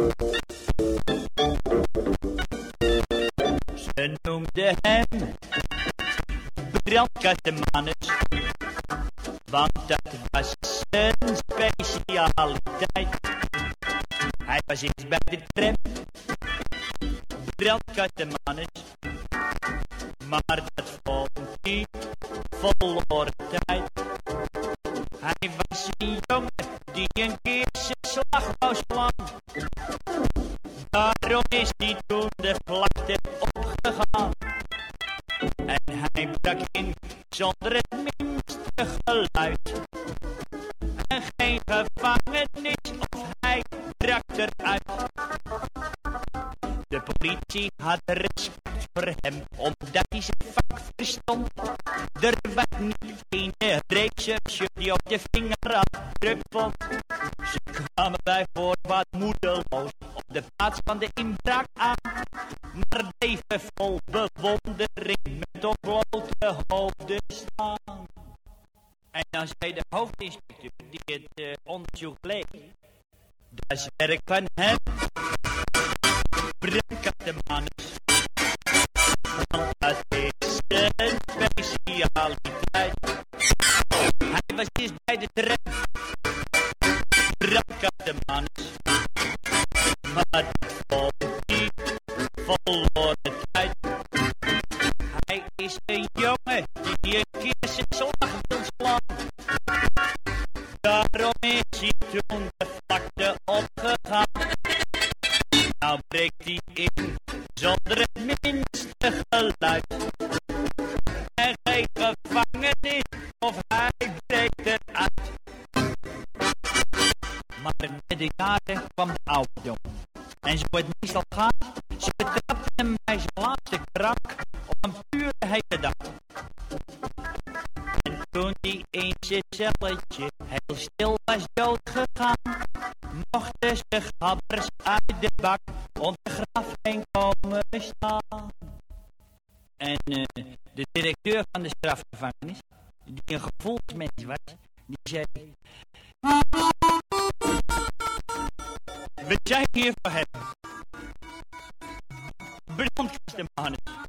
Ze noemden hem brandkattemanus, want dat was zijn specialiteit. Hij was eerst bij de tram, brandkattemanus, maar dat vond hij verloren tijd. Hij was een jongen die een keer zijn slag wou slaan. Daarom is hij toen de vlakte opgegaan. En hij brak in zonder het minste geluid. En geen gevangenis of hij brak eruit. De politie had respect voor hem, omdat hij zijn vak verstond. Er was niet ene recherche die op de vingerafdruk vond. Ze kwamen bij voorbaat moedeloos op de plaats van de inbraak aan, maar bleven vol bewondering met ontblote hoofden staan. En dan zei de hoofdinspecteur die het onderzoek leed: dat is werk van hem, brandkattemanus, want dat is zijn specialiteit. Hij was eerst bij de tram, brandkattemanus, maar dat vond hij verloren tijd. Hij is een jongen die een keer zijn slag wil slaan. Daarom is hij toen de vlakte opgegaan. Nou breekt hij in zonder het minste geluid. En geen gevangenis of hij breekt eruit. Maar met de jaren kwam de ouderdom. En zo het meestal gaat, ze betrapten hem bij zijn laatste krak op een pure hete dag. En toen hij in zijn celletje heel stil was doodgegaan, mochten de gabbers uit de bak om de graf heen komen staan. En de directeur van de strafgevangenis, die een gevoelsmens was, die zei: we zijn hier voor hem, brandkattemanus.